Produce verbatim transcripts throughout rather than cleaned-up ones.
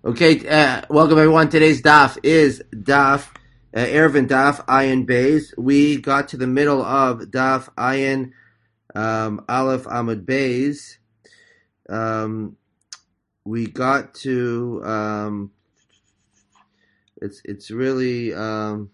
Okay, uh, welcome everyone. Today's daf is daf uh, Erevin daf Ayin Beis. We got to the middle of daf Ayin um, Aleph Amud Beis. Um, we got to um, it's it's really um,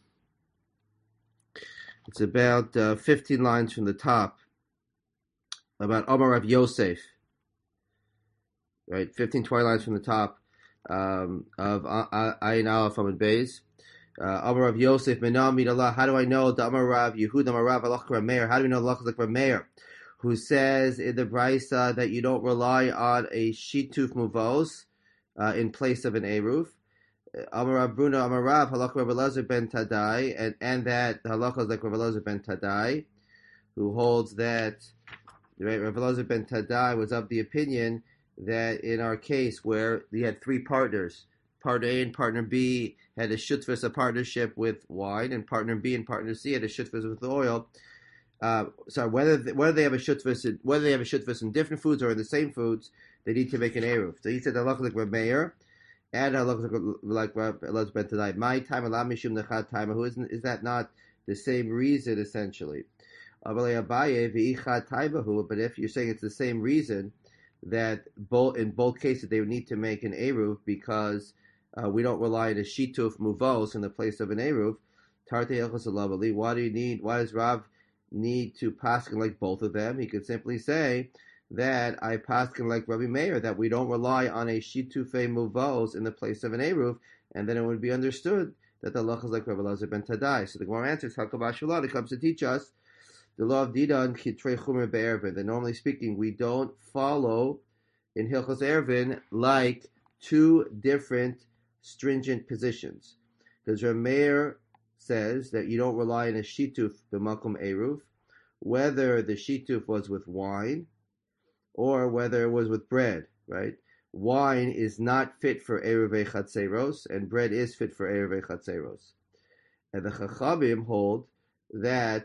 it's about uh, fifteen lines from the top about Omar Rav Yosef. Right, fifteen, twenty lines from the top um, of Ayin Aleph Amud Beis. Uh, Amar Rav Yosef, Menam Midallah. How do I know the Amar Rav Yehuda Amar Rav Alach Meir? How do we know Allah is like Meir, who says in the Brisa that you don't rely on a shituf muvos uh, in place of an eruv? Amar Rav Bruna Amar Rav Halach Rav Elazar ben Tadai, and and that the halacha is like Rav Elazar ben Tadai, who holds that right, Rav Elazar ben Tadai was of the opinion that in our case where we had three partners. Partner A and partner B had a shutfus, a partnership with wine, and partner B and partner C had a shutfus with oil. Uh, sorry, whether they, whether they have a shutfus, whether they have a shutfus in different foods or in the same foods, they need to make an eruv. So he said, "Allah like Reb Meir, and Allah like Reb Elazar ben Tadai." My time, Allah mishum nechat time. Who isn't? Is that not the same reason essentially? But if you're saying it's the same reason, that both in both cases they would need to make an eruv because uh, we don't rely on a shituf muvos in the place of an eruv. Tarte elchos alavali. Why do you need? Why does Rav need to paskin like both of them? He could simply say that I paskin like Rabbi Meir, that we don't rely on a shitufe muvos in the place of an eruv, and then it would be understood that the halacha is like Rabbi Elazar ben Tadai. So the Gemara answers, Hakabashullah, it comes to teach us the law of Didan Kitrei Chumer Be'ervin. That normally speaking, we don't follow in Hilchos Ervin like two different stringent positions. Because Rameir says that you don't rely on a shituf b'makom eruv, whether the shituf was with wine or whether it was with bread. Right? Wine is not fit for eruvei chatzeros, and bread is fit for eruvei chatzeros. And the Chachamim hold that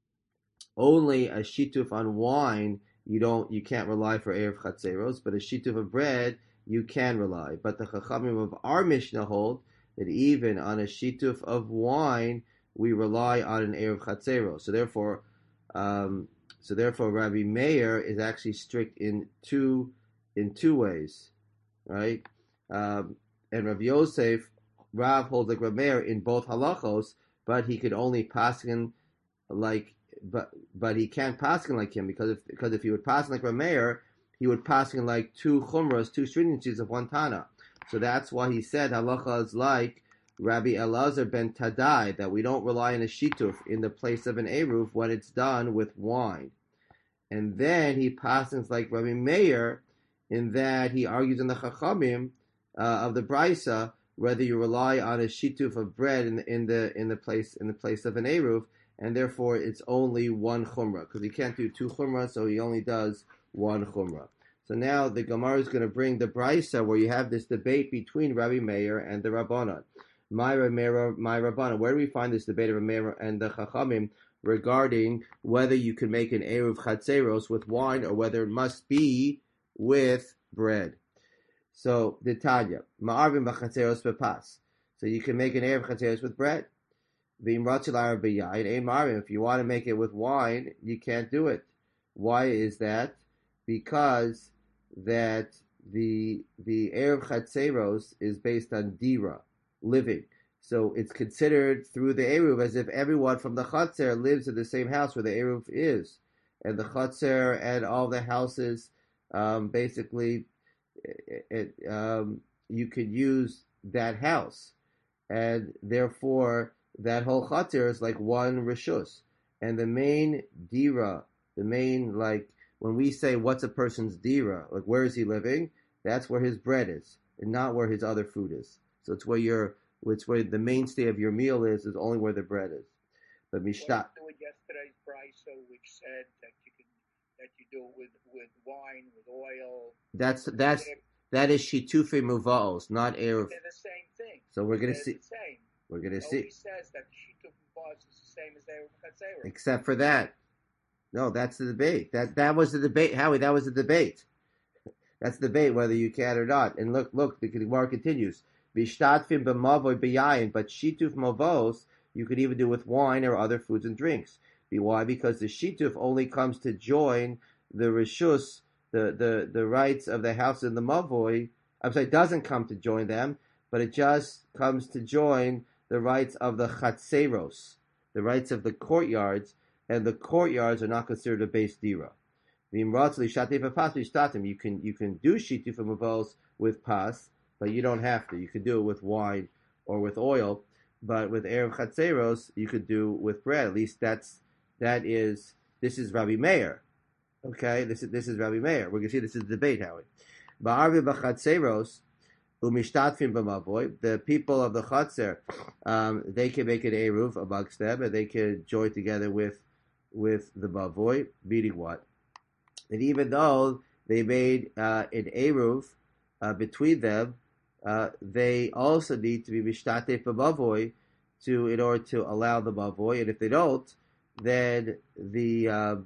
only a shituf on wine you don't you can't rely for erev chatzeros, but a shituf of bread you can rely. But the Chachamim of our Mishnah hold that even on a shituf of wine we rely on an erev chatzeros. So therefore, um, so therefore, Rabbi Meir is actually strict in two in two ways, right? Um, and Rabbi Yosef, Rav holds like Rabbi Meir in both halachos, but he could only paskin like. But but he can't paskin like him because if because if he would paskin like Rameir, he would paskin like two chumras, two stringencies of one tana. So that's why he said halacha is like Rabbi Elazar ben Tadai, that we don't rely on a shituf in the place of an eruv when it's done with wine. And then he paskins like Rabbi Meir in that he argues in the Chachamim uh, of the Brisa whether you rely on a shituf of bread in the in the in the place in the place of an eruv. And therefore it's only one chumrah, because he can't do two chumrah, so he only does one chumrah. So now the Gemara is going to bring the Brisa where you have this debate between Rabbi Meir and the Rabbanan. My Meir, my Rabbanan. Where do we find this debate of Meir and the Chachamim regarding whether you can make an eruv chatzeros with wine or whether it must be with bread? So the Tanya, ma'arvim b'chatzeros bepas. So you can make an eruv chatzeros with bread. If you want to make it with wine, you can't do it. Why is that? Because that the the erev chatzeros is based on dira, living. So it's considered through the eruv as if everyone from the chatzer lives in the same house where the eruv is, and the chatzer and all the houses, um, basically, it, it, um, you could use that house, and therefore that whole chater is like one rishus. And the main dira, the main, like, when we say what's a person's dira, like where is he living, that's where his bread is, and not where his other food is. So it's where your, it's where the mainstay of your meal is, is only where the bread is. But Mishnah. What with yesterday's Brisa, which said that you can, that you do it with, with wine, with oil. That's, that's, that is shitufe muvaos, not erev. They're the same thing. So we're going to see. The same. We're going to see. Nobody says that the shituf muvos is the same as erev chatzeros. Except for that. No, that's the debate. That that was the debate, Howie. That was the debate. That's the debate whether you can or not. And look, look, the Gemara continues. Bishtatfim b'mavoy b'yayin, but shituf mavos you could even do with wine or other foods and drinks. Why? Because the shituf only comes to join the rishus, the, the, the rights of the house and the mavoy. I'm sorry, it doesn't come to join them, but it just comes to join the rights of the chatzeros, the rights of the courtyards, and the courtyards are not considered a base dira. You can you can do shituf mavos with pas, but you don't have to. You can do it with wine or with oil, but with erev chatzeros you could do with bread. At least that's that is this is Rabbi Meir. Okay, this is this is Rabbi Meir. We're gonna see this is the debate, Howie. Ba'arvi b'chatzeros umishtatfim b'mavoy. The people of the chatzer, um, they can make an eruv amongst them, and they can join together with with the mavoy. Meaning what? And even though they made uh, an eruv uh, between them, uh, they also need to be mishtatef b'mavoy to in order to allow the mavoy. And if they don't, then the um,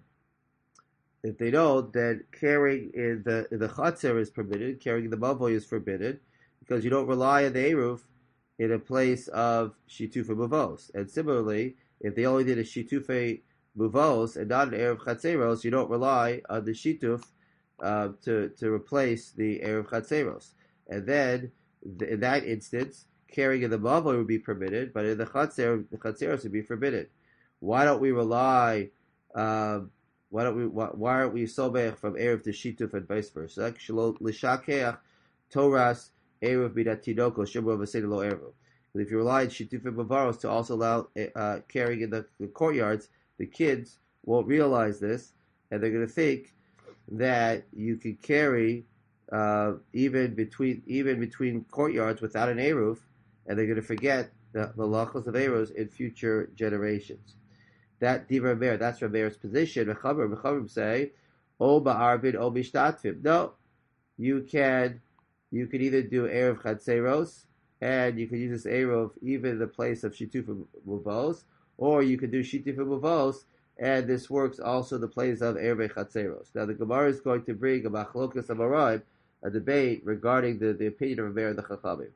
if they don't, then carrying in the in the chatzer is permitted. Carrying the mavoy is forbidden because you don't rely on the eruv in a place of shitufa muvos. And similarly, if they only did a shitufa muvos and not an eruv chatzeros, you don't rely on the shituf uh, to to replace the eruv chatzeros. And then th- in that instance, carrying in the mavoy would be permitted, but in the chatzer, the chatzeros would be forbidden. Why don't we rely? Um, why don't we? Why, why aren't we sobech from eruv to shituf and vice versa? L'shakeach toras eruv bidatidoko shemur v'seder lo eruv. If you rely on shituf and bavaros to also allow uh, carrying in the, the courtyards, the kids won't realize this, and they're going to think that you can carry uh, even between even between courtyards without an eruv, and they're going to forget the the lachos of eruvs in future generations. That divrei Meir, that's Rabbi Meir's position. Mechaber, Mechaber say, O ba'arvid, O bishtatfim. No, you can, you can either do eruv chatzeros, and you can use this eruv even in the place of shituf muvos, or you can do shituf muvos, and this works also the place of eruv chatzeros. Now the Gemara is going to bring a machlokas amoraim, a debate regarding the, the opinion of Rabbi Meir and the Chachamim.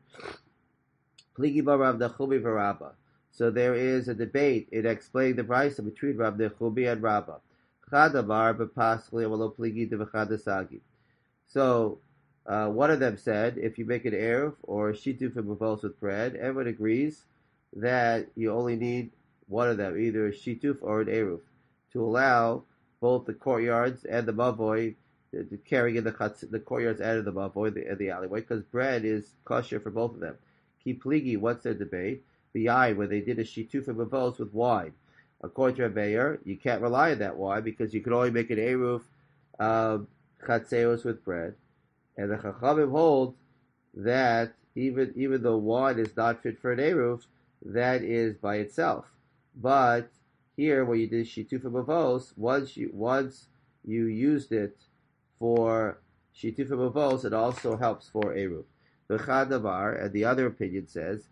Pligi barav Nechubi v'Rabba. So there is a debate in explaining the brisa between Rav Nechubi and Rabbah. Chadamar b'paschli v'lo pligi dev'chadasagi. So uh, one of them said, if you make an eruv or shituf and muvos with bread, everyone agrees that you only need one of them, either a shituf or an eruv, to allow both the courtyards and the mavoy to, to carry in the, chutz, the courtyards and the mavoy and the alleyway, because bread is kosher for both of them. Ki pligi, what's their debate? B'yayin, where they did a shituf and mavos with wine. According to Rabbi Meir, you can't rely on that wine because you can only make an eruv um, chatzeros with bread. And the Chachamim hold that even even though wine is not fit for an eruv, that is by itself. But here, where you did shituf and mavos, once you once you used it for shituf and mavos, it also helps for eruv. The Chadavar, and the other opinion says,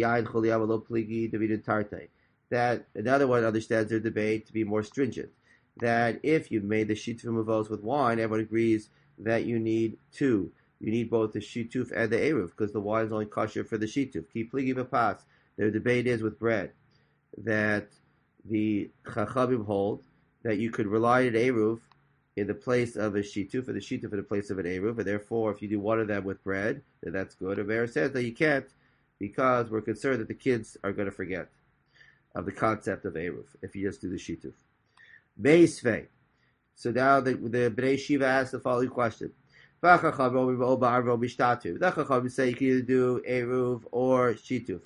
that another one understands their debate to be more stringent. That if you made the shituf mavos with wine, everyone agrees that you need two. You need both the shituf and the eruv, because the wine is only kosher for the shituf. Ki pligi b'pas. Their debate is with bread, that the chachamim hold that you could rely on eruv in the place of a shituf, and the shituf in the place of an eruv, and therefore, if you do one of them with bread, then that's good. And Meir says that you can't, because we're concerned that the kids are going to forget of the concept of eruv if you just do the shituf. Meisvei. So now the the Bnei Shiva asks the following question: the Chachamim say you can either do eruv or shituf.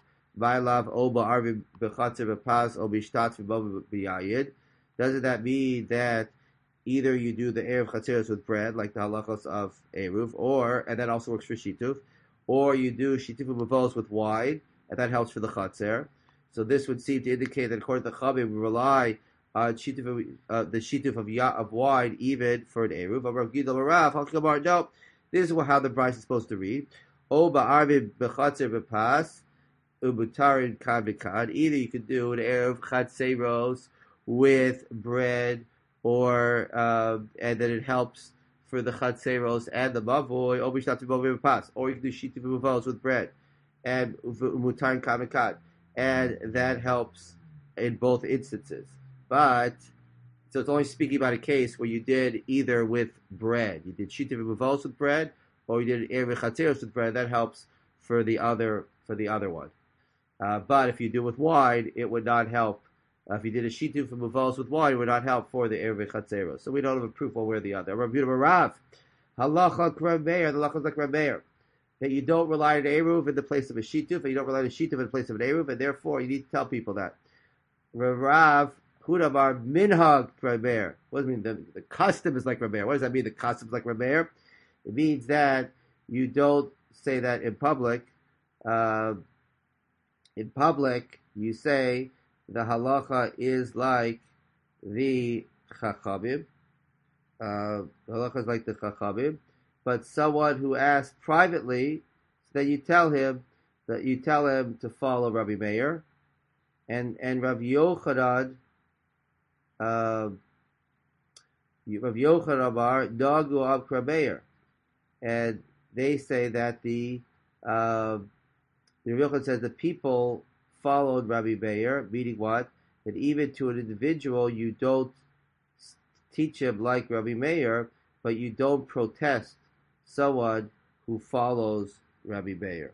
Doesn't that mean that either you do the eruv chatzeros with bread, like the halachos of eruv, or and that also works for shituf, or you do shituf mavos with wine, and that helps for the chatzer. So this would seem to indicate that according to the Chachamim, we rely on shituf, uh, the shituf of, ya, of wine even for an eruv. No, this is how the bride is supposed to read. O ba'arvin b'chatzer b'pas ubutarin kan v'kan. Either you could do an eruv chatzeros with bread, or um, and then it helps for the chatzeros and the mavoy, or bishlat mavoy pas, or you can do shituf mavos with bread, and mutar kamikat, and that helps in both instances. But so it's only speaking about a case where you did either with bread, you did shituf mavos with bread, or you did erev chatzeros with bread. That helps for the other for the other one. Uh, but if you do with wine, it would not help. Uh, if you did a shituf for mavos with wine, it would not help for the erev chatzeros. So we don't have a proof one way or the other. Rav Yehuda Rav, halacha Rav Meir, the halacha is like Rav Meir, that you don't rely on eruv in the place of a shituf, and you don't rely on a shituf in the place of an eruv, and therefore you need to tell people that. Rav Rav Hudabar minhag Rav Meir. What does it mean? The, the custom is like Rav Meir. What does that mean? The custom is like Rav Meir. It means that you don't say that in public. Uh, in public, you say the halacha is like the chachamim. Uh, the halacha is like the chachamim. But someone who asks privately, then you tell him that you tell him to follow Rabbi Meir, and and Rabbi Yochanan, uh, Rabbi Yochanan Amar Nagu Ab Rabbi Meir, and they say that the uh, the Rabbi Yochanan says the people followed Rabbi Meir, meaning what? That even to an individual you don't teach him like Rabbi Meir, but you don't protest someone who follows Rabbi Meir.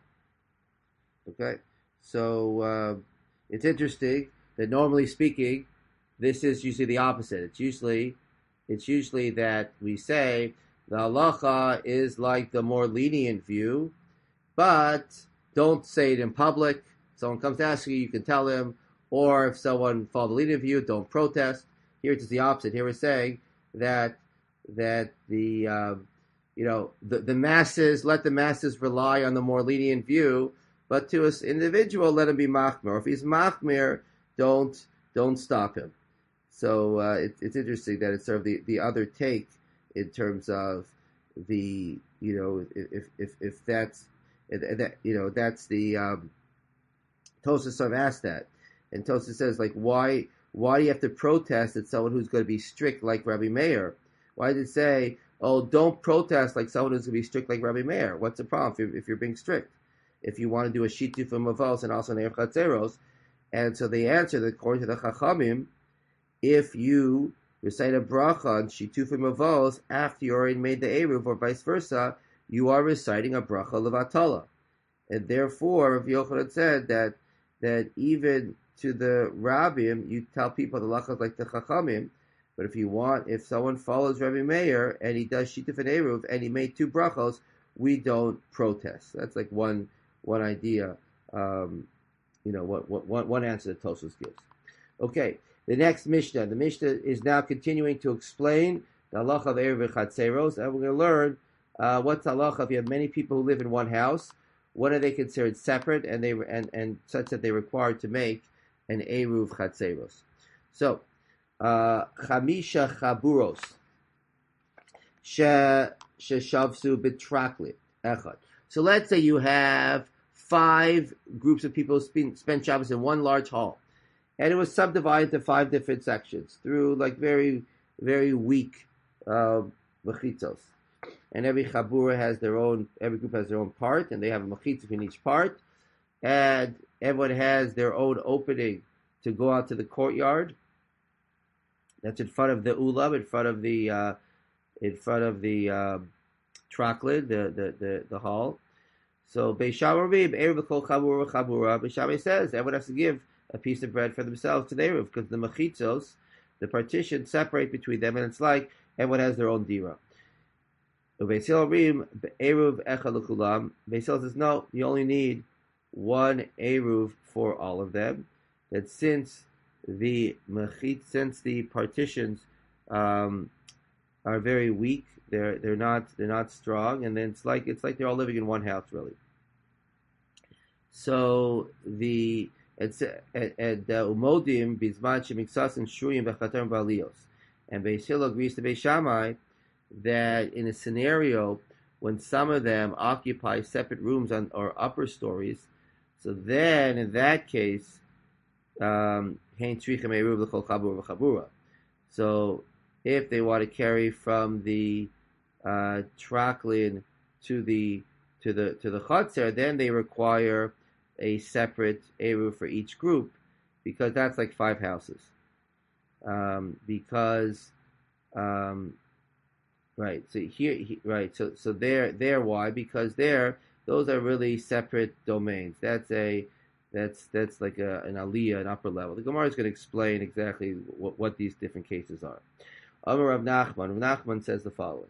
Okay, so uh, it's interesting that normally speaking, this is usually the opposite. It's usually, it's usually that we say the halacha is like the more lenient view, but don't say it in public. Someone comes to ask you, you can tell him, or if someone follows the lenient view, don't protest. Here it's the opposite. Here we're saying that that the uh, you know the, the masses, let the masses rely on the more lenient view, but to an individual, let him be machmir. If he's machmir, don't don't stop him. So uh, it, it's interesting that it's sort of the, the other take in terms of the you know if if if that's that you know that's the um, Tosafos sort of asked that, and Tosafos says like why why do you have to protest at someone who's going to be strict like Rabbi Meir? Why did it say, oh, don't protest like someone who's going to be strict like Rabbi Meir? What's the problem if you're, if you're being strict? If you want to do a shituf for mavos and also an erev chatzeros, and so they answer that according to the Chachamim, if you recite a bracha on shituf for mavos after you already made the eruv, or vice versa, you are reciting a bracha levatala, and therefore Rav Yochanan said that that even to the rabbim, you tell people the lachas like the chachamim, but if you want, if someone follows Rabbi Meir and he does shituf and eruv and he made two brachos, we don't protest. That's like one one idea, um, you know, what, what one one answer that Tosafos gives. Okay, the next Mishnah. The Mishnah is now continuing to explain the halacha of eruv chatzeros, and we're going to learn uh, what's halacha if you have many people who live in one house. What are they considered separate, and they and and such that they're required to make an eruv chatzeros? So, uh, chamisha chaburos she sheshavsu betraklit echad. So let's say you have five groups of people who spend Shabbos in one large hall, and it was subdivided into five different sections through like very very weak uh, mechitzos. And every chabura has their own, every group has their own part, and they have a machitza in each part, and everyone has their own opening to go out to the courtyard. That's in front of the ulam, in front of the, uh, in front of the uh, traklid, the, the the the hall. So Beishamim erev kol chabura chabura. Beishamim says everyone has to give a piece of bread for themselves to the erev, because the machitzos, the partition, separate between them, and it's like everyone has their own dira. Beisil says, no, you only need one eruv for all of them. That since the mechit, since the partitions um, are very weak, they're they're not they're not strong, and then it's like it's like they're all living in one house, really. So the it's and umodim bizman shemiksas and shuyim bechatam balios, and Beisil agrees to Beis Shammai that in a scenario when some of them occupy separate rooms on, or upper stories, so then in that case, um, so if they want to carry from the uh, traklin to the to the to the chotzer, then they require a separate eruv for each group, because that's like five houses. Um, because um, right, so here, he, right, so so there, there, why? Because there, those are really separate domains. That's a that's that's like a, an aliyah, an upper level. The Gemara is going to explain exactly what, what these different cases are. Amar Rav Nachman. Rav Nachman says the following: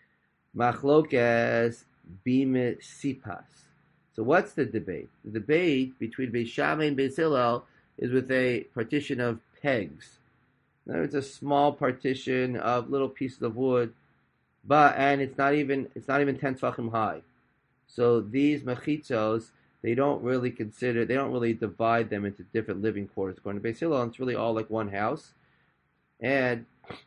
Machlokes bime sipas. So what's the debate? The debate between Beis Shammai and Beis Hillel is with a partition of pegs. Now it's a small partition of little pieces of wood, but and it's not even it's not even ten tefachim high. So these mechitzos, they don't really consider they don't really divide them into different living quarters. According to Beis Hillel, it's really all like one house, and.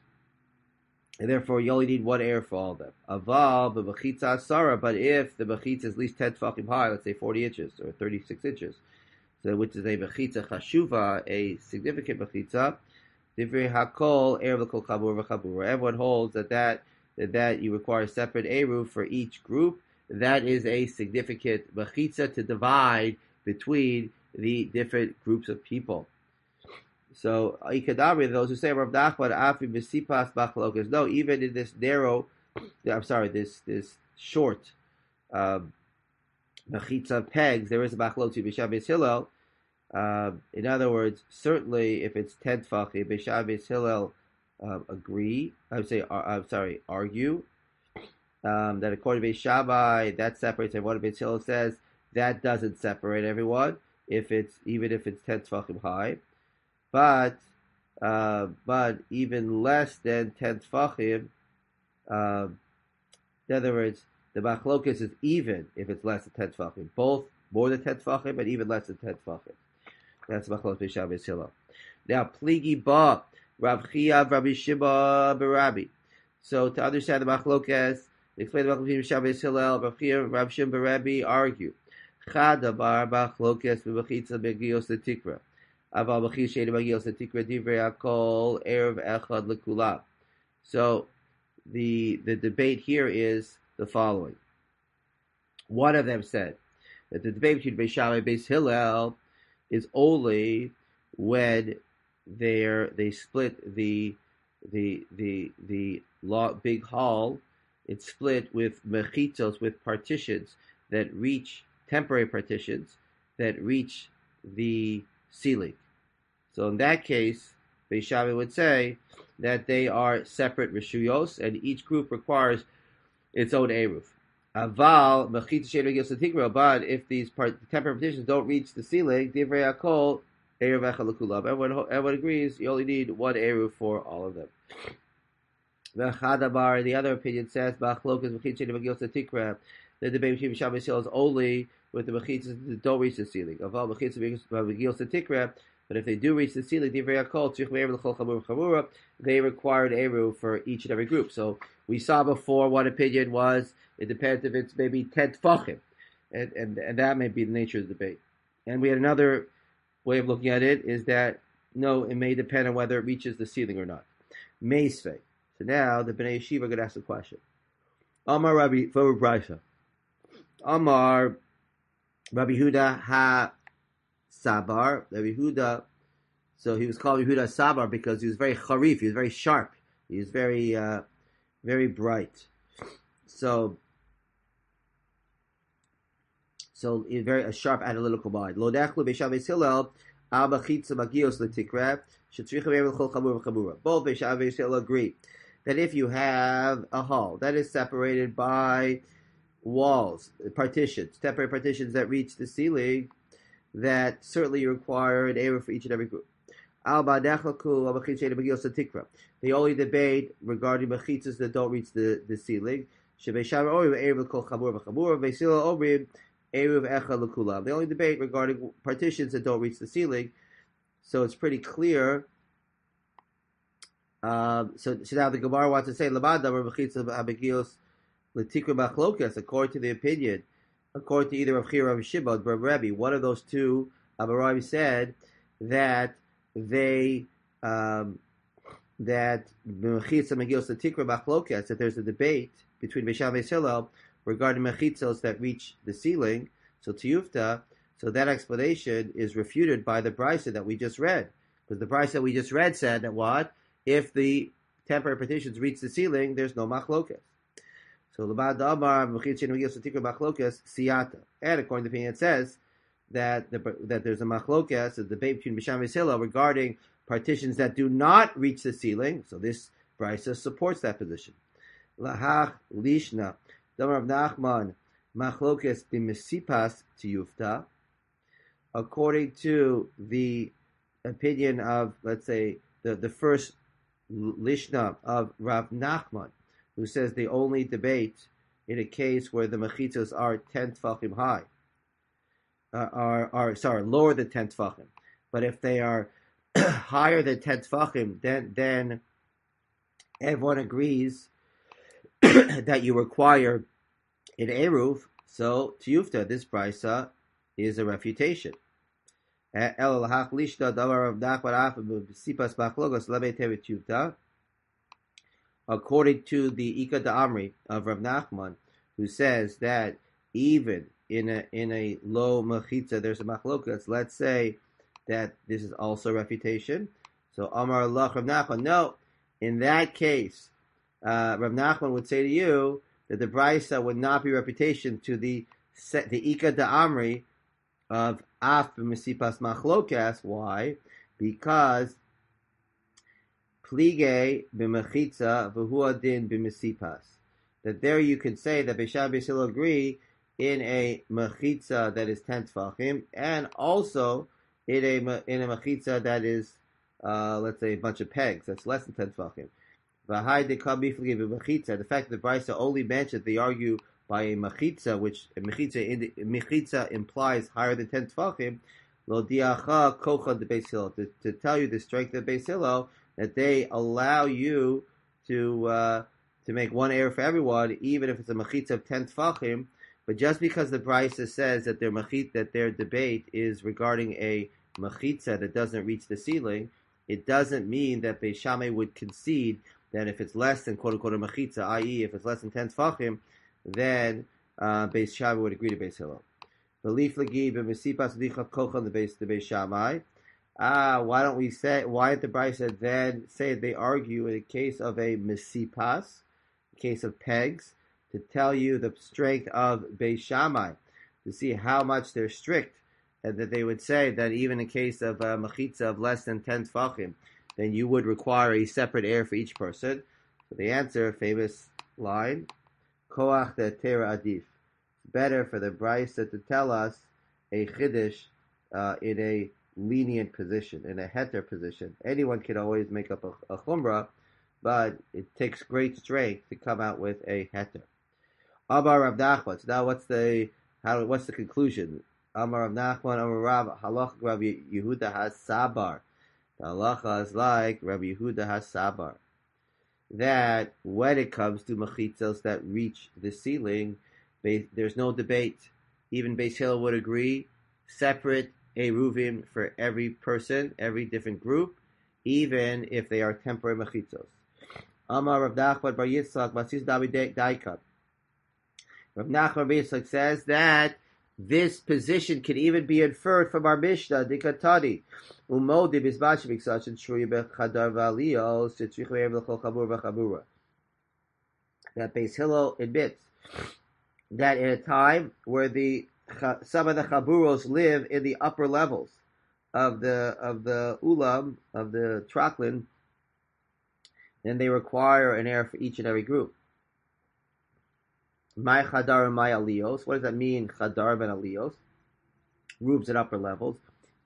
And therefore, you only need one air for all of them. Aval b'bechitza asara, but if the bechitza is at least ten tefachim high, let's say forty inches or thirty-six inches, so which is a bechitza chashuva, a significant bechitza, divrei hakol erev l'kol chabur v'chabur. Everyone holds that that that, that you require a separate eruv for each group. That is a significant bechitza to divide between the different groups of people. So, Ikadabri, those who say Rav Nachman, Afi B'sipas Bachalokas. No, even in this narrow, I'm sorry, this this short um, mechitza pegs, there is a Bachalot to B'Shav Beis Hillel. Uh, in other words, certainly if it's ten tefachim, B'Shav Beis Hillel uh, agree. I would say, uh, I'm sorry, argue um, that according to Beis Shammai, that separates everyone. Beis Hillel says that doesn't separate everyone. If it's even if it's ten tefachim high. But uh, but even less than ten tefachim, uh, in other words, the machlokas is even if it's less than ten tefachim. Both more than ten tefachim and even less than ten tefachim. That's machlokas Beis Shammai Beis Hillel. Now, pligi ba Rav Chia Rabbi Shimon Barabi. So to understand the machlokas, explain the machlokas Beis Shammai Beis Hillel. Rav Chia Rabbi Shimon Barabi argue. Chada bar machlokas b'mechitza begios letikra. So the the debate here is the following. One of them said that the debate between Beis Shammai and Beis Hillel is only when they they split the the the the law, big hall. It's split with mechitzos, with partitions that reach temporary partitions that reach the ceiling. So in that case, Beis Shammai would say that they are separate reshuyos, and each group requires its own eruv. Aval mechitza she'ein megilus l'tikra, but if these part, temporary partitions don't reach the ceiling, divrei hakol eruv echad l'kulav. Everyone, everyone agrees you only need one eruv for all of them. V'chadabar, the other opinion says, b'achlokas mechitza she'ein megilus l'tikra. The debate between Beis Shammai and Beis Hillel is only with the mechitzas that don't reach the ceiling. Aval mechitza megilus l'tikra. But if they do reach the ceiling, they required eruv for each and every group. So we saw before one opinion was it depends if it's maybe ten tefachim, and, and and that may be the nature of the debate. And we had another way of looking at it is that no, it may depend on whether it reaches the ceiling or not. Meisvei. So now the Bnei Yeshiva are going to ask the question. Amar Rabbi for Brisa. Amar Rabbi Huda ha. Sabar, Rabbi Huda, so he was called Rabbi Huda Sabar because he was very charif, he was very sharp, he was very, uh, very bright. So, so he's very a sharp analytical mind. Lo dechlu Beis Shammai Beis Hillel al mechitza magios letikra shetzricha me'erev l'chol chabur v'chabura. Both Beis Shammai Beis Hillel agree that if you have a hall that is separated by walls, partitions, temporary partitions that reach the ceiling, that certainly you require an eruv for each and every group. The only debate regarding mechitzas that don't reach the, the ceiling. The only debate regarding partitions that don't reach the ceiling. So it's pretty clear. Um, so, so now the Gemara wants to say, according to the opinion, according to either Rav Chia or Rav Shimon or Rebbe, one of those two, Abarai said that they um, that that there's a debate between Beis Shammai and Beis Hillel regarding mechitzos that reach the ceiling, so tiyufta, so that explanation is refuted by the brisa that we just read. Because the brisa that we just read said that what? If the temporary partitions reach the ceiling, there's no machlokas. So Labad Amar Mechitzin Megillah Satikra Machlokas Siyata. And according to the opinion, it says that the, that there's a machlokas, a debate between Beis Shammai and Beis Hillel regarding partitions that do not reach the ceiling. So this brisa supports that position. Lahach Lishna Damar of Nachman Machlokas B'Mesipas Tiyufta. According to the opinion of, let's say, the, the first Lishna of Rav Nachman, who says they only debate in a case where the mechitzos are ten tefachim high, uh, are, are sorry, lower than ten tefachim. But if they are higher than ten tefachim, then then everyone agrees that you require an eruv. So tiyufta, this brisa is a refutation. According to the Ika Da'amri of Rav Nachman, who says that even in a in a low mechitza there's a machlokas, let's say that this is also a refutation. So Amar Allah Rav Nachman, no, in that case, uh, Rav Nachman would say to you that the brisa would not be refutation to the the Ika Da'amri of Af b'Mesipas Machlokas. Why? Because Plige b'Mechitza v'hu adin b'Mesipas. That there you could say that Beis Shammai and Beis Hillel agree in a Mechitza that is ten tefachim, and also in a in a Mechitza that is, uh, let's say, a bunch of pegs, that's less than ten tefachim. V'hai dekam b'Plige b'Mechitza. The fact that the Brisa only mentions, they argue by a mechitza, which a mechitza, mechitza implies higher than ten tefachim, lo diacha kocha de Beis Hillel, to, to tell you the strength of Beis Hillel, that they allow you to uh, to make one error for everyone, even if it's a mechitza of ten tefachim. But just because the brisa says that their mechit, that their debate is regarding a mechitza that doesn't reach the ceiling, it doesn't mean that Beis Shammai would concede that if it's less than quote unquote a mechitza, that is, if it's less than ten tefachim, then uh, Beis Shammai would agree to Beis Hillel. Belief lagi b'mesipas dichav kochan the Beis the Beis Shammai. Ah, why don't we say? Why did the brisa then say they argue in a case of a mesipas, a case of pegs, to tell you the strength of Beis Shammai, to see how much they're strict, and that they would say that even in case of a mechitza of less than ten tefachim, then you would require a separate air for each person. So the answer, famous line. Koach de Tera Adif. Better for the brisa to tell us a chiddush uh, in a lenient position, in a heter position. Anyone can always make up a, a chumrah, but it takes great strength to come out with a heter. Amar Rav Nachman. So now what's the how? What's the conclusion? Amar Rav Nachman. Amar Rav Halach Rav Yehuda has Sabar. The halacha is like Rav Yehuda has Sabar, that when it comes to mechitzos that reach the ceiling, there's no debate. Even Beis Hillel would agree, separate eruvim for every person, every different group, even if they are temporary mechitzos. Amar Rav Nachman bar Yitzchak Basis David Daikab. Rav Nachman bar Yitzchak says that this position can even be inferred from our Mishnah, Dikatani. Umodi bisbashvik such and shruya bechadar v'aliyos tzrichu erev l'chol chabur v'chabura. That Beis Hillel admits that in a time where the some of the chaburos live in the upper levels of the of the ulam of the traklin, then they require an air for each and every group. My chadar and my aliyos. What does that mean? Chadar and aliyos, rooms at upper levels.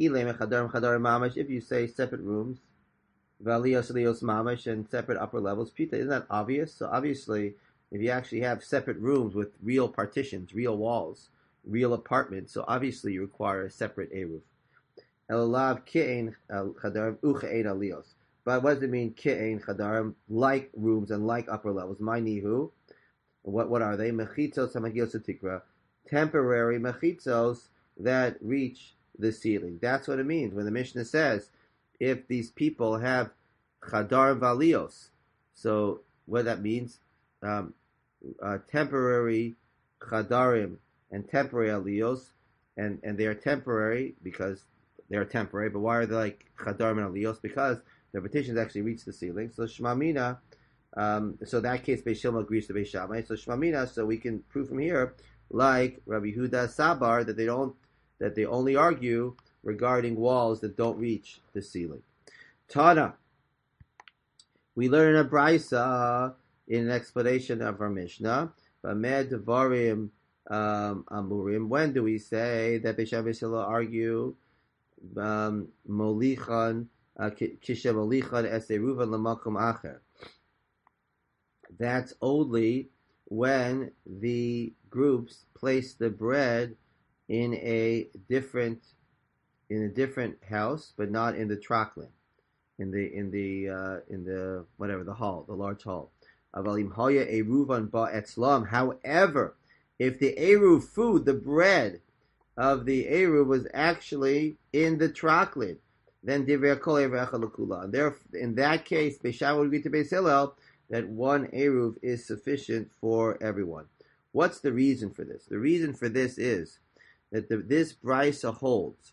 If you say separate rooms, Valiyos Aliyos Mamash, and separate upper levels, Pita, isn't that obvious? So obviously, if you actually have separate rooms with real partitions, real walls, real apartments, so obviously you require a separate Eruv. Elalav Ki'ein Chadarim Uche'ein Aliyos. But what does it mean, Ki'ein Chadarim, like rooms and like upper levels? My Nihu. What what are they? Mechitzos Hamagios Tikra. Temporary mechitzos that reach the ceiling. That's what it means when the Mishnah says, if these people have chadar valios. So what that means, um, uh, temporary chadarim and temporary aliyos, and, and they are temporary because they are temporary. But why are they like chadarim and aliyos? Because the petitions actually reach the ceiling. So shmamina, um, so in that case, Beis Shilma agrees to Beis Shammai. So shmamina, so we can prove from here, like Rabbi Huda Sabar, that they don't, that they only argue regarding walls that don't reach the ceiling. Tana, we learn in a brisa in an explanation of our Mishnah. Bamed Devarim Amurim. When do we say that Beis Shammai Beis Hillel argue um, Molichan Kishe Molichan Es Eruvan Lamakom Acher? That's only when the groups place the bread in a different in a different house, but not in the traklin, in the in the uh, in the whatever the hall, the large hall. Avalim haya eruvan ba etzlam. However, if the eruv food, the bread of the eruv, was actually in the traklin, then divrei kol erecha lekula. And there, in that case, Beis Shammai would agree to Beis Hillel that one eruv is sufficient for everyone. What's the reason for this? The reason for this is that the, this brisa holds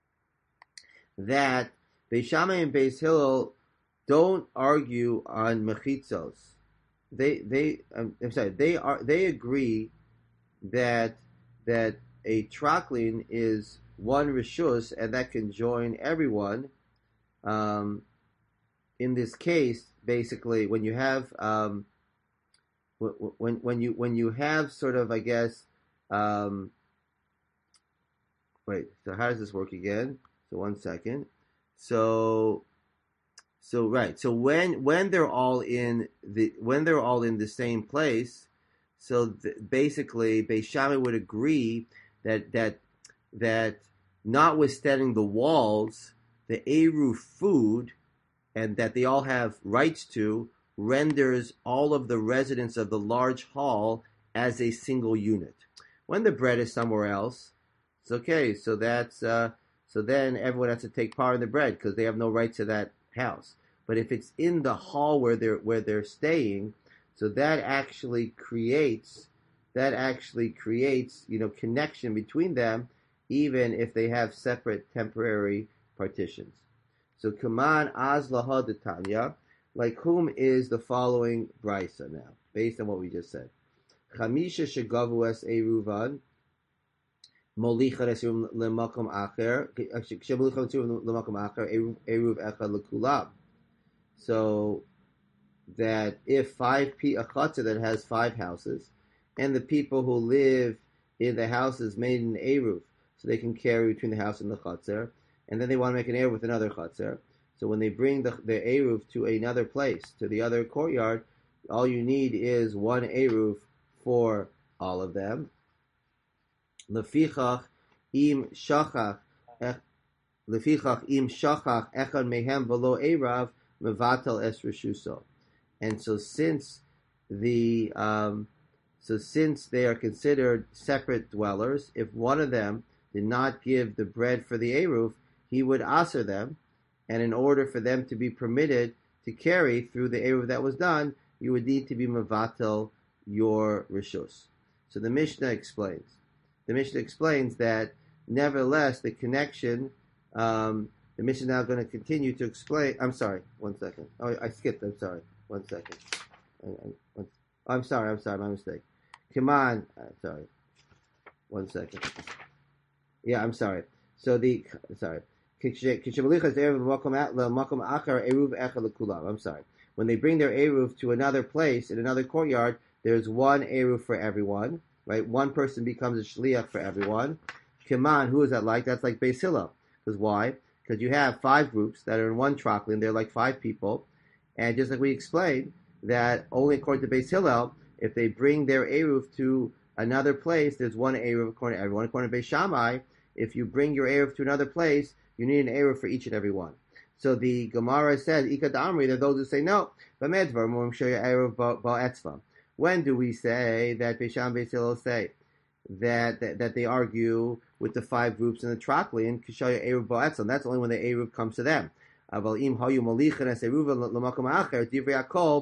that Beis Shammai and Beis Hillel don't argue on mechitzos. They they um, I'm sorry they are they agree that that a traklin is one rishus and that can join everyone. Um, in this case, basically, when you have um, when when you when you have sort of I guess um, wait. So how does this work again? So one second. So, so right. So when when they're all in the when they're all in the same place, so th- basically, Beis Shammai would agree that that that notwithstanding the walls, the eruv food, and that they all have rights to, renders all of the residents of the large hall as a single unit. When the bread is somewhere else, it's okay. So that's. Uh, So then everyone has to take part in the bread because they have no right to that house. But if it's in the hall where they're where they're staying, so that actually creates that actually creates you know connection between them, even if they have separate temporary partitions. So Kaman Az Laha Tanya, like whom is the following brisa now, based on what we just said. Chamisha Shegavu Es Eruvan. Molichan esurim lemakom acher. Shemolichan esurim lemakom acher. Eruv echad lekulam. So that if five a chutzner that has five houses, and the people who live in the houses made an eruv, so they can carry between the house and the chutzner, and then they want to make an eruv with another chutzner. So when they bring the the eruv to another place, to the other courtyard, all you need is one eruv for all of them. Lefichach im shachach lefichach im shachach echad mehem v'lo erav mevatel es reshuso. And so since the um, so since they are considered separate dwellers, if one of them did not give the bread for the eruv, he would aser them, and in order for them to be permitted to carry through the eruv that was done, you would need to be mevatel your reshus. So the Mishnah explains. The Mishnah explains that, nevertheless, the connection, um, the Mishnah is now going to continue to explain. I'm sorry, one second. Oh, I skipped, I'm sorry. One second. I, I, one, oh, I'm sorry, I'm sorry, my mistake. Come on. Uh, sorry. One second. Yeah, I'm sorry. So the, sorry. I'm sorry. When they bring their eruv to another place, in another courtyard, there's one eruv for everyone. Right, one person becomes a shliach for everyone. Kiman, who is that like? That's like Beis Hillel. Because why? Because you have five groups that are in one traklin. They're like five people, and just like we explained, that only according to Beis Hillel, if they bring their eruv to another place, there's one eruv according to everyone. According to Beis Shammai, if you bring your eruv to another place, you need an eruv for each and every one. So the Gemara says, Ika Damri, there are those who say no. But Medvar, we'll show you eruv ba'etzvam. When do we say that Beis Shammai and Beis Hillel say that, that that they argue with the five groups in the traklin? Kishaya eruv ba'etzam. That's only when the eruv comes to them. Aval im hayu malichan es eruv l'makom acher divrei hakol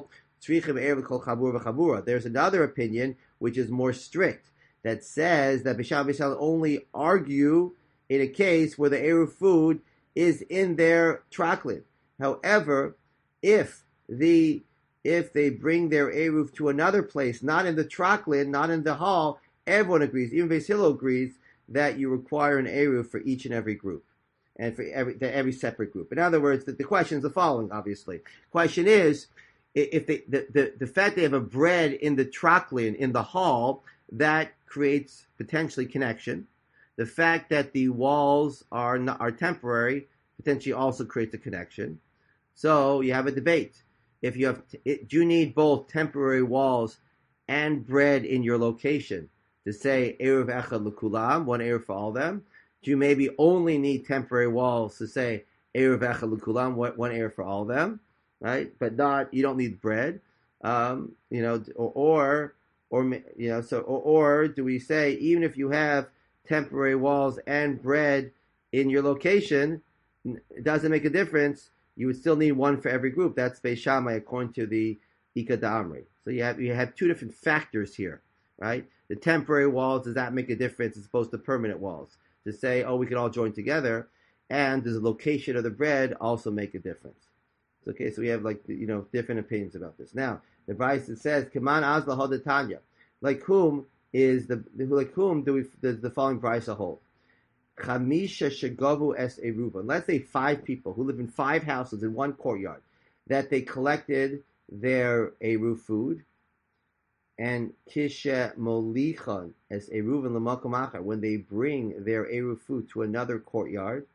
There's another opinion which is more strict that says that Bishal Bishal only argue in a case where the Eruv food is in their traklin. However, if the if they bring their Eruv to another place, not in the traklin, not in the hall, everyone agrees, even Beis Hillel agrees, that you require an Eruv for each and every group, and for every every separate group. In other words, the, the question is the following, obviously. Question is, if they, the, the, the fact they have a bread in the traklin, in the hall, that creates potentially connection. The fact that the walls are not, are temporary potentially also creates a connection. So you have a debate. If you have, it, do you need both temporary walls and bread in your location to say Eruv Echad L'Kulam, one Eruv for all of them? Do you maybe only need temporary walls to say Eruv Echad L'Kulam, one Eruv for all of them, right? But not, you don't need bread, um, you know, or, or, or you know, so, or, or do we say even if you have temporary walls and bread in your location, it doesn't make a difference. You would still need one for every group. That's Beis Shammai according to the Ika D'Amri. So you have you have two different factors here, right? The temporary walls, does that make a difference as opposed to permanent walls? To say, oh, we can all join together, and does the location of the bread also make a difference? Okay, so we have like you know different opinions about this. Now the Brisa says, "Kaman azla hodatanya," like whom is the like whom do we does the following Brisa hold? Chamisha shegavu es eruvan. Let's say five people who live in five houses in one courtyard, that they collected their eruv food, and kisha molichan es eruvan l'makom achar, when they bring their eruv food to another courtyard,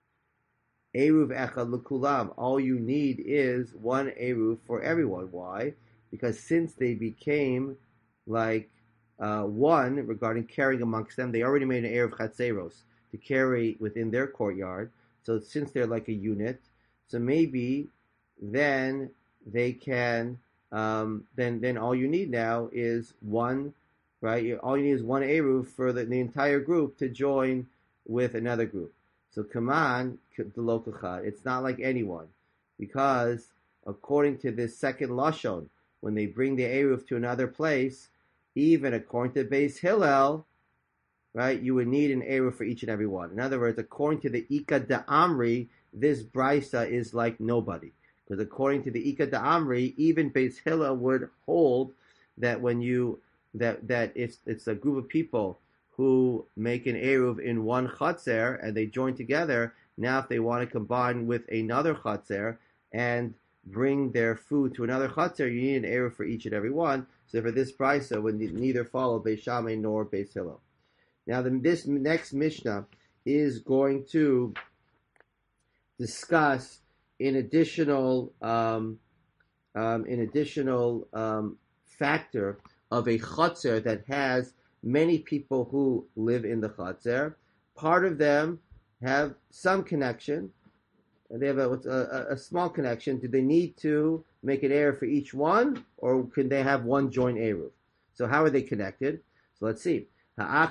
eruv echad l'kulam. All you need is one eruv for everyone. Why? Because since they became like uh, one regarding carrying amongst them, they already made an eruv chatzeros to carry within their courtyard. So since they're like a unit, so maybe then they can, um, then then all you need now is one, right? All you need is one eruv for the, the entire group to join with another group. So Kaman, the local chad, it's not like anyone, because according to this second lashon, when they bring the eruv to another place, even according to Beis Hillel, right, you would need an eruv for each and every one. In other words, according to the Ika D'Amri, this brisa is like nobody. Because according to the Ika D'Amri, even Beis Hillel would hold that when you that that it's it's a group of people who make an eruv in one chatzer and they join together. Now, if they want to combine with another chatzer and bring their food to another chatzer, you need an eruv for each and every one. So for this brisa, would neither follow Beis Shammai nor Beis Hillel. Now, the, this next Mishnah is going to discuss an additional, um, um, an additional um, factor of a chutzner that has many people who live in the chutzner. Part of them have some connection, and they have a, a, a small connection. Do they need to make an eruv for each one, or can they have one joint eruv? So how are they connected? So let's see. So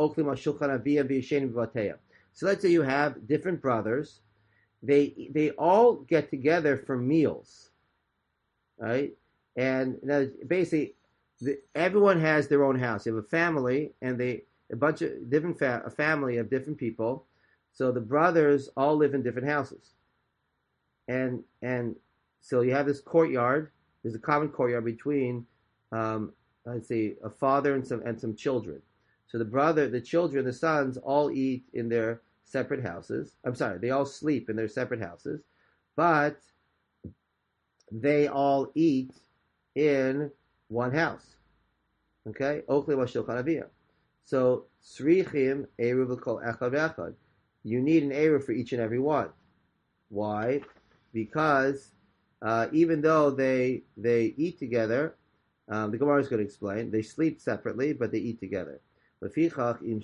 let's say you have different brothers. They they all get together for meals, right? And now basically, the, everyone has their own house. You have a family, and they a bunch of different fa- a family of different people. So the brothers all live in different houses, and and so you have this courtyard. There's a common courtyard between, um, let's say, a father and some and some children. So the brother, the children, the sons all eat in their separate houses. I'm sorry, they all sleep in their separate houses, but they all eat in one house. Okay? So, Srichim, Eruv kol echad echad. You need an Eruv for each and every one. Why? Because uh, even though they they eat together, um, the Gemara is going to explain, they sleep separately, but they eat together. So if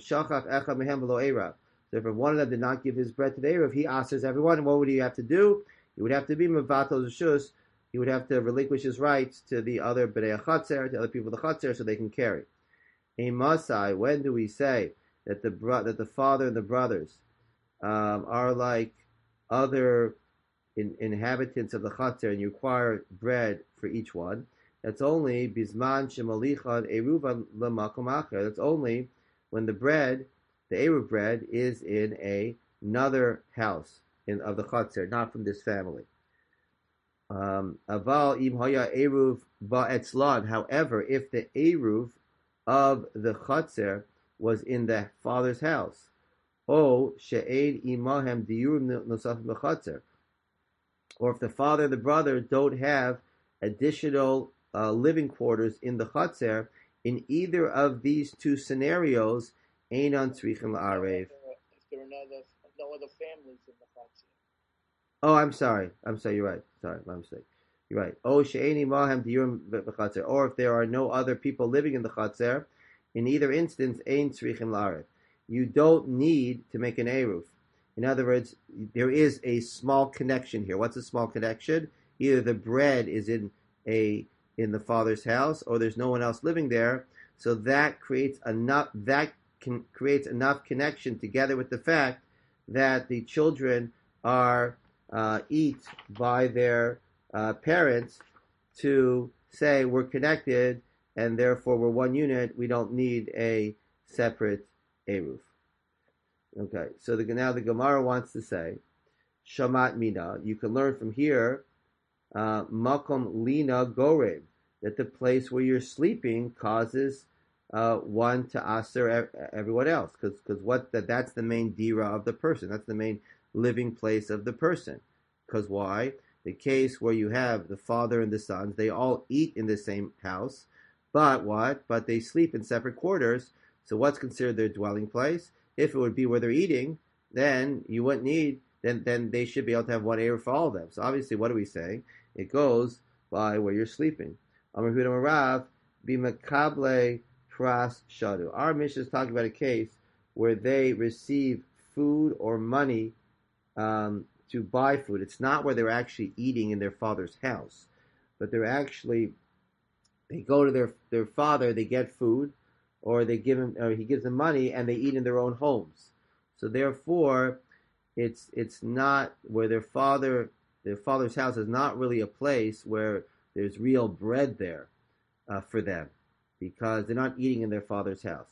one of them did not give his bread to the Eruv, he asks everyone, what would he have to do? He would have to be mevatel zeshus. He would have to relinquish his rights to the other b'nei chatzer, to other people of the chatzer, so they can carry. In Masai, when do we say that the bro- that the father and the brothers um, are like other in- inhabitants of the chatzer, and you require bread for each one? That's only bisman shemalichad eruva lemakom acher. That's only when the bread, the eruv bread, is in a, another house in of the chotzer, not from this family. Um, aval im haya eruv ba'etzlan. However, if the eruv of the chotzer was in the father's house, o she'ed imahem diurim nosafim b'chotzer, or if the father and the brother don't have additional uh, living quarters in the chotzer, in either of these two scenarios, einan tzrichim la'arev. If there are another, no other families in the chotzer. Oh, I'm sorry. I'm sorry. You're right. Sorry, my mistake. You're right. Oh, she'eni mahem diurim b'chotzer. Or if there are no other people living in the chotzer, in either instance, ein tzrichim la'arev. You don't need to make an eruv. In other words, there is a small connection here. What's a small connection? Either the bread is in a in the father's house, or there's no one else living there. So that creates enough. That can, creates enough connection together with the fact that the children are uh, eat by their uh, parents to say we're connected and therefore we're one unit. We don't need a separate eruv. Okay, so the, now the Gemara wants to say, Shamat Mina, you can learn from here, uh, Makom Lina Goreb, that the place where you're sleeping causes uh, one to aser everyone else, because because what that that's the main dira of the person, that's the main living place of the person. Because why? The case where you have the father and the sons, they all eat in the same house, but what? But they sleep in separate quarters. So what's considered their dwelling place? If it would be where they're eating, then you wouldn't need, then then they should be able to have one eruv for all of them. So obviously, what do we say? It goes by where you're sleeping. Amar Huda Marav, b'makable pras shadu. Our Mishnah is talking about a case where they receive food or money um, to buy food. It's not where they're actually eating in their father's house, but they're actually, they go to their, their father, they get food, or they give him, or he gives them money, and they eat in their own homes. So therefore, it's it's not where their father, their father's house is not really a place where there's real bread there uh, for them, because they're not eating in their father's house.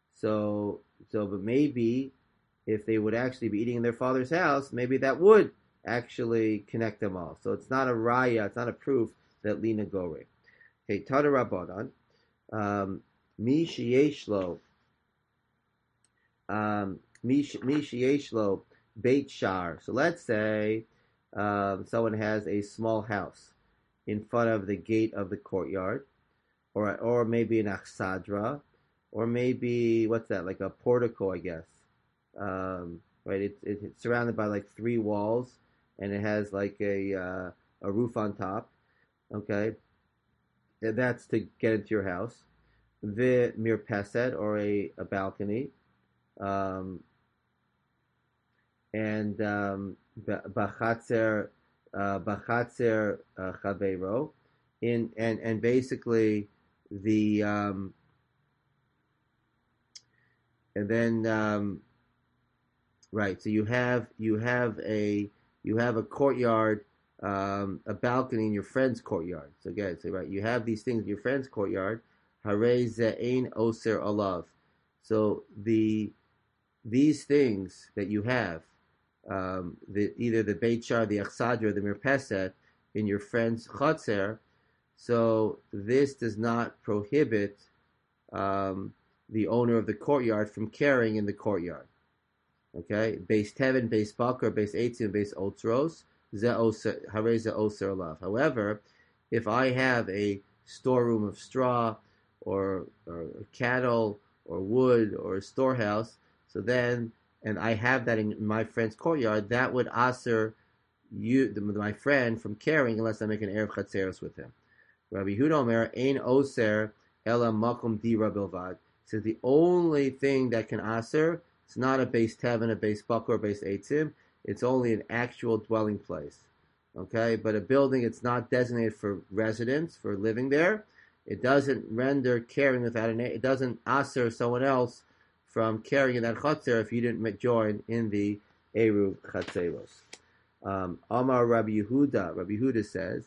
So so, but maybe if they would actually be eating in their father's house, maybe that would actually connect them all. So it's not a raya, it's not a proof that Lina Gore. Okay, Tada Rabbanan. Um, Mi sheyeshlo, um, mi sheyeshlo beit shar. So let's say um, someone has a small house in front of the gate of the courtyard, or or maybe an achsadra, or maybe what's that? Like a portico, I guess. Um, right? It's it's surrounded by like three walls, and it has like a uh, a roof on top. Okay, and that's to get into your house. The mirpeset, or a, a balcony, um, and um, bachatzer bachatzer chaveiro, in and and basically the um, and then um, right. So you have you have a you have a courtyard, um, a balcony in your friend's courtyard. So again, so right, you have these things in your friend's courtyard. Harei ze'ein oser alav. So the these things that you have, um, the, either the Beit Shar, the Achsadra, or the Mirpeset in your friend's Chotzer, so this does not prohibit um, the owner of the courtyard from carrying in the courtyard. Okay, Beis Teven, Beis Bakar, Beis Eitzim, Beis Otros, Harei ze oser alav. However, if I have a storeroom of straw, Or, or cattle, or wood, or a storehouse, so then, and I have that in my friend's courtyard, that would aser you, the, my friend, from carrying unless I make an erev chatzeros with him. Rabbi Yehuda Omer, ein oser ela makom dira bilvad. So the only thing that can aser, it's not a Beis Teven, a Beis Bakar, or Beis Eitzim, it's only an actual dwelling place. Okay, but a building, it's not designated for residents, for living there. It doesn't render carrying without an, it doesn't aser someone else from carrying in that chatzer if you didn't join in the eruv chatzeros. Um, Amar Rabbi Yehuda, Rabbi Yehuda says,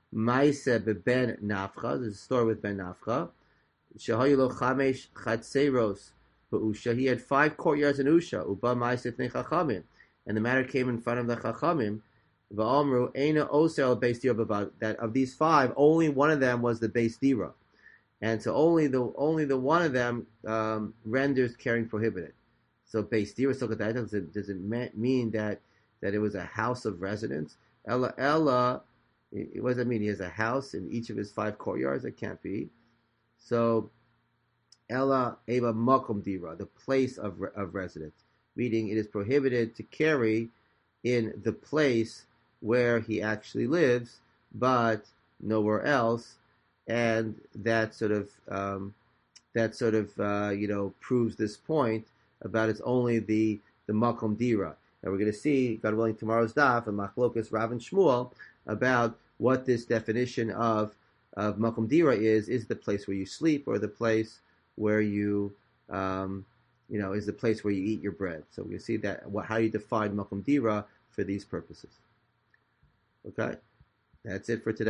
Maise ben Nafcha. There's a story with Ben Nafcha. Shahayulo chamesh chatzeros ba'usha. He had five courtyards in Usha. Uba Maise fnei chachamim, and the matter came in front of the chachamim. Va'amru eina osel beis dira. That of these five, only one of them was the beis dira, and so only the only the one of them um, renders carrying prohibited. So beis dira does it does it mean that that it was a house of residence? Ella Ella. What does that mean? He has a house in each of his five courtyards? It can't be. So, Ella Eva Makom Dira, the place of, of residence. Meaning it is prohibited to carry in the place where he actually lives, but nowhere else. And that sort of, um, that sort of, uh, you know, proves this point about it's only the, the Makom Dira. And we're going to see, God willing, tomorrow's daf and Machlokas Rav and Shmuel about what this definition of of Makom Dira is. Is the place where you sleep, or the place where you, um, you know, is the place where you eat your bread. So we're going to see that what, how you define Makom Dira for these purposes. Okay, that's it for today.